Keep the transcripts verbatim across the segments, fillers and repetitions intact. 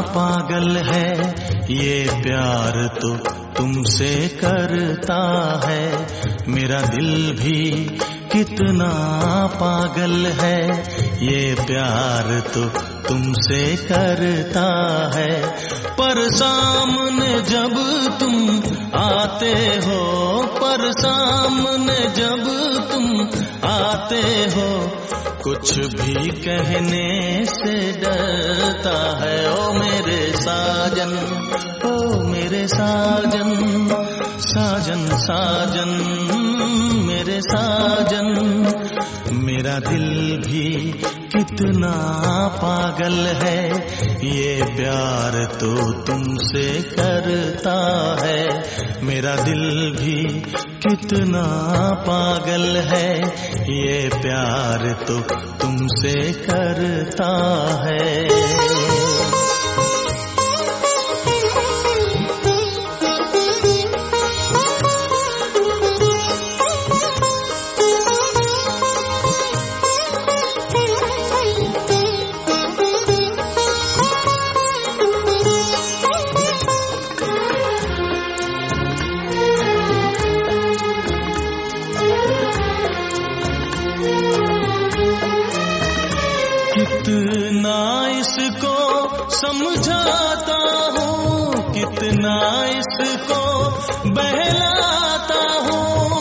पागल है, ये प्यार तो तुमसे करता है। मेरा दिल भी कितना पागल है, ये प्यार तो तुमसे करता है। पर सामने जब तुम आते हो, पर सामने जब तुम आते हो, कुछ भी कहने से डरता है। ओ मेरे साजन, ओ मेरे साजन, साजन साजन मेरे साजन। मेरा दिल भी कितना पागल है, ये प्यार तो तुमसे करता है। मेरा दिल भी कितना पागल है, ये प्यार तो तुमसे करता है। कितना इसको समझाता हूँ, कितना इसको बहलाता हूँ,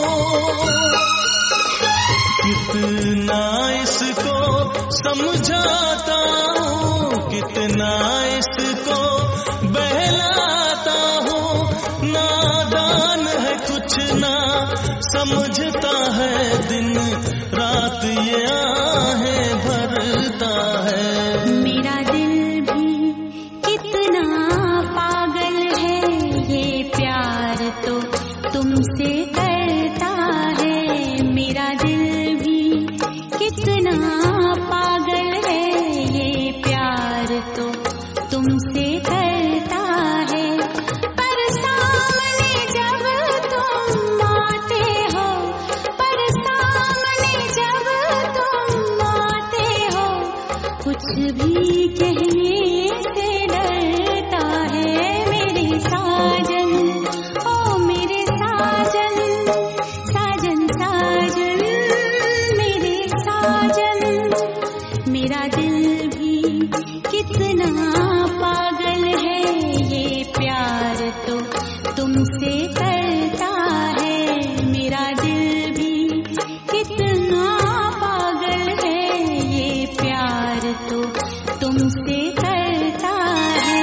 कितना इसको समझाता हूँ, कितना इसको बहलाता हूँ। नादान है कुछ ना समझता है, दिन रात ये आहें भरता है। मेरा दिल भी कितना पागल है, ये प्यार तो तुमसे करता है। मेरा दिल भी कितना पागल है, ये प्यार तो तुमसे करता है। पर सामने जब तुम आते हो, पर सामने जब तुम आते हो, कुछ भी कहने से डरता है। मेरे साजन, ओ मेरे साजन, साजन साजन मेरे साजन। मेरा दिल भी कितना पागल है, ये प्यार तो तुमसे करता है। मेरा दिल भी कितना पागल है, ये प्यार तो तुमसे करता है।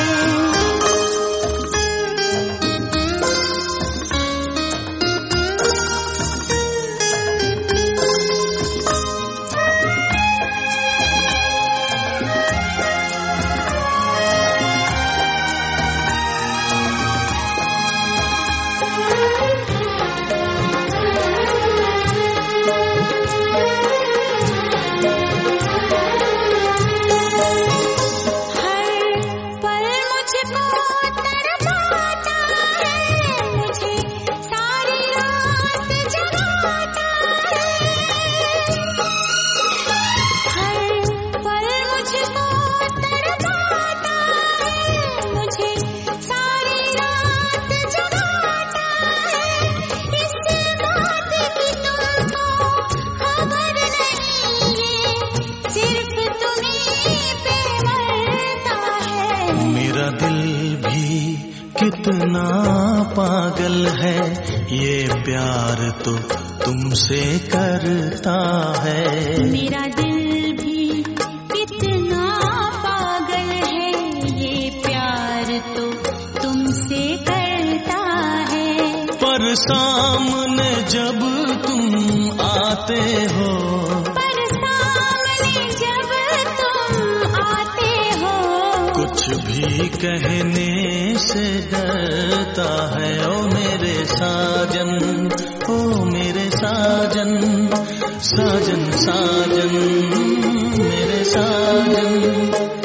मेरा दिल भी कितना पागल है, ये प्यार तो तुमसे करता है। मेरा दिल भी कितना पागल है, ये प्यार तो तुमसे करता है। पर सामने जब तुम आते हो, पर सामने जब तुम आते हो, कुछ भी कहने से डरता है। ओ मेरे साजन, ओ मेरे साजन, साजन साजन मेरे साजन।